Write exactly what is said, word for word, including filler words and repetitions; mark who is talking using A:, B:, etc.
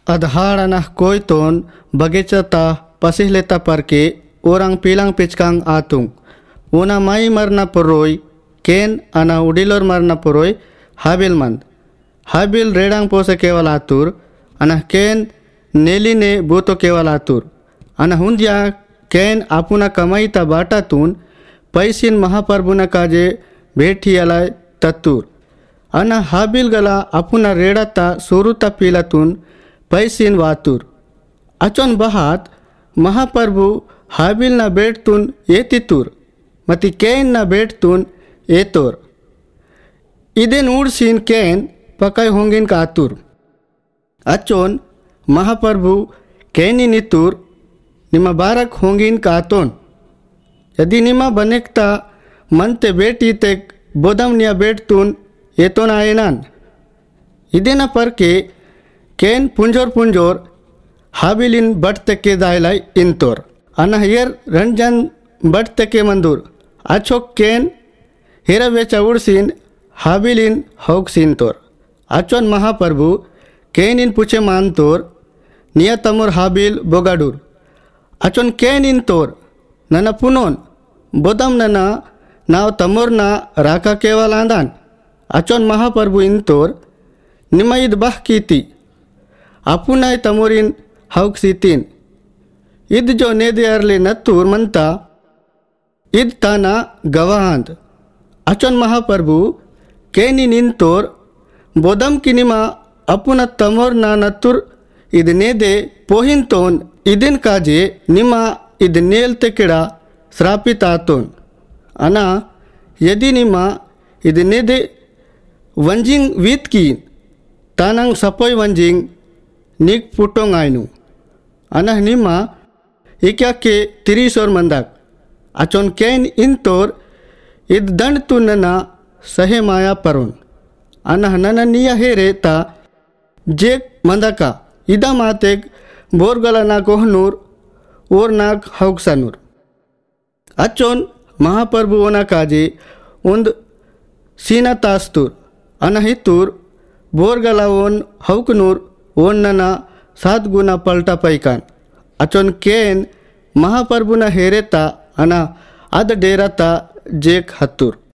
A: adhar anah koiton bagecata pasihleta parke orang pilang pichkang atung una mai marna poroi ken ana udilor marna poroi habil mand habil redang pose keval atur anah ken neline buto keval atur ana hundia ken apuna kamaita batatun पैसिन महाप्रभुना काजे भेटी आलाय तत्तूर अना हाबिल गला अपुना रेड़ाता सोरुता पीलातून पैसिन वातूर अचोन बहात महाप्रभु हाबिल ना बेटतून येतितूर मती can ना बेटतून येतोर इदेन उड़सीन can पकाय होंगिन का आतूर अचोन महाप्रभु कैनी नितूर निमा बारक होंगिन का आतोन यदि निमा बनेकता मनते बेटी तेक बोदम निया बेटतून येतोन आयनान इदेना परके केन पुंजोर पुंजोर हाबिलिन बट के दायलाई इंतोर अना हियर रंजन बट के मंदूर अचोक केन हेरा वेचा उड़सीन हाबिलिन होक सीनतोर अचोन महाप्रभु केन इन पूछे मानतोर निया तमोर हाबिल बोगाडूर अचोन केन इन तोर नना पुनोन बोदम नना नाव तमोरना राका केवल आंदान अचोन महाप्रभु इन तोर निमाइद बह कीती अपुनाय तमोरिन हौक सीतीन इद जो नेदे अरले नत्तूर मनता इद ताना गवाहांद अचोन महाप्रभु केनिन इन तोर बोदम की निमा अपुना तमोर ना नत्तूर इद नेदे पोहिन तोन इदिन काजे निमा इद नेल तेकेड़ा श्रापित आतोन अना यदि निमा इद नेदे वंजिंग वीत की तानंग सपोय वंजिंग निक पुटोंग आयनु अना निमा इक्या के तिरीसोर मंदाक अचोन कैन इन तोर इद दंड तु नना सहे माया परोन अना नना निया हेरे ता जेक मंदाका इदा मातेक बोरगला ना कोहनूर और नाक हौकसानूर अचोन महाप्रभु ओना काजे उंद सीना तास्तूर अनहितूर बोरगला ओन हौकनूर ओन नना सात गुना पलटा पैकान अचोन केन महाप्रभु ना हेरेता अना अद डेराता जेक हतूर।